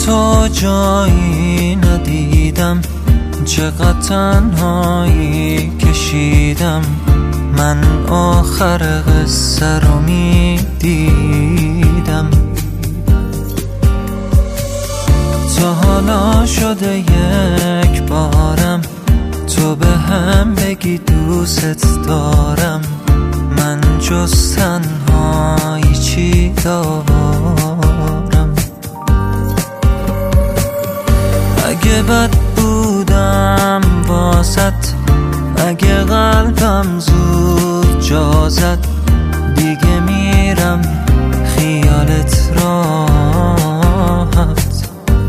تو جایی ندیدم، چقدر تنهایی کشیدم. من آخر قصه رو میدیدم. تا حالا شده یک بارم تو به هم بگی دوست دارم. من جز تنهایی چی دارم؟ اگه بد بودم واسط، اگه قلبم زود جا زد، دیگه میرم خیالت راحت.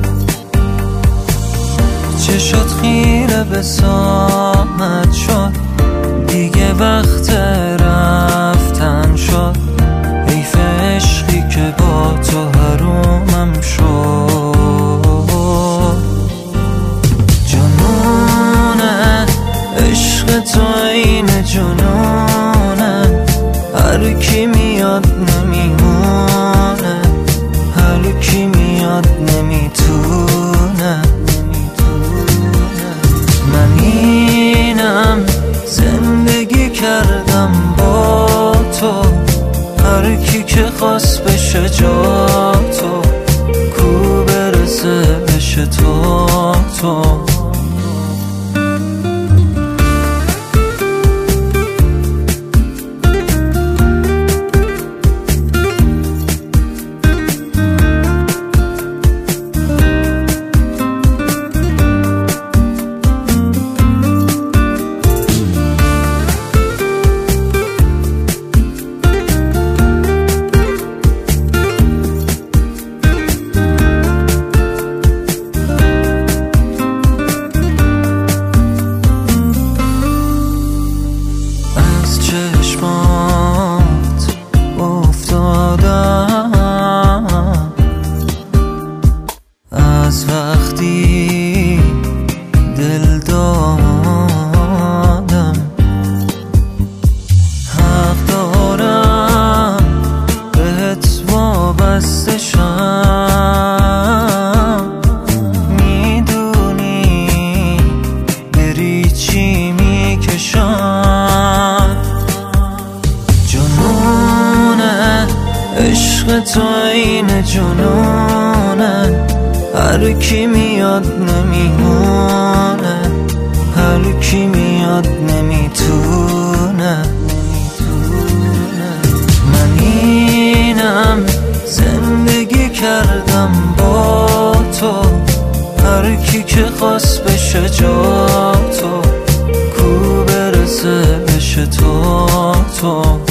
چشات خیره به ساعت شد، دیگه وقت رفتن شد. حیف عشقی که با تو حرومم شد. جنونه عشق تو این جنونه، هر کی میاد نمیمونه، هر کی میاد نمیتونه. من اینم زندگی کردم با تو، هر کی که خواست بشه جا تو، کو برسه بشه تو. از وقتی دل دادم، حق دارم بهت وابسته شم. میدونی بری چی میکشم. جنونه عشق تو این جنونه، هر کی میاد نمیمونه، هر کی میاد نمیتونه. من اینم زندگی کردم با تو، هر کی که خواست بشه جا تو، کو برسه بشه تو.